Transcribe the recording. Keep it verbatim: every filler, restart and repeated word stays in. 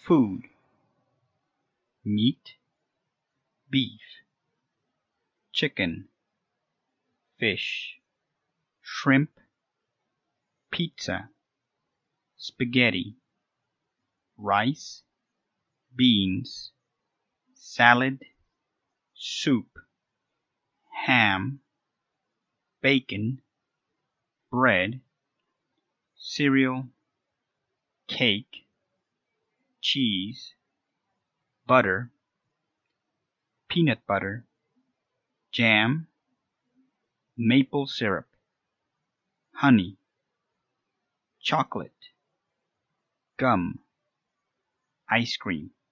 Food: meat, beef, chicken, fish, shrimp, pizza, spaghetti, rice, beans, salad, soup, ham, bacon, bread, cereal, cake, cheese, butter, peanut butter, jam, maple syrup, honey, chocolate, gum, ice cream.